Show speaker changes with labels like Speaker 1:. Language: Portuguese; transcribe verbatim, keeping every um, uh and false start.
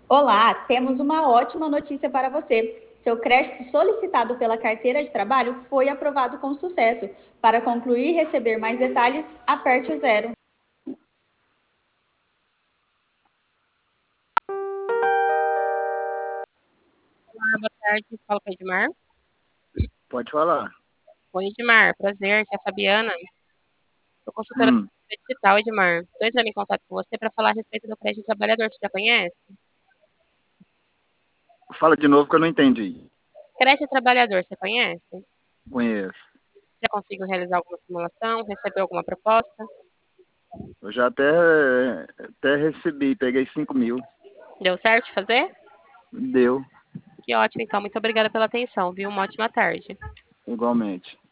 Speaker 1: Olá, temos uma ótima notícia para você. Seu crédito solicitado pela carteira de trabalho foi aprovado com sucesso. Para concluir e receber mais detalhes, aperte o zero.
Speaker 2: Olá, boa tarde. Fala com o Edmar.
Speaker 3: Pode falar.
Speaker 2: Oi, Edmar. Prazer, aqui é a Fabiana. Sou consultora
Speaker 3: Hum,
Speaker 2: digital, Edmar. Estou entrando em contato com você para falar a respeito do crédito trabalhador. Você já conhece?
Speaker 3: fala de novo que eu não entendi.
Speaker 2: Crédito trabalhador, você conhece?
Speaker 3: Conheço.
Speaker 2: Já conseguiu realizar alguma simulação? Recebeu alguma proposta?
Speaker 3: Eu já até, até recebi, peguei cinco mil.
Speaker 2: Deu certo de fazer?
Speaker 3: Deu,
Speaker 2: Que ótimo, então. Muito obrigada pela atenção, viu? Uma ótima tarde.
Speaker 3: igualmente.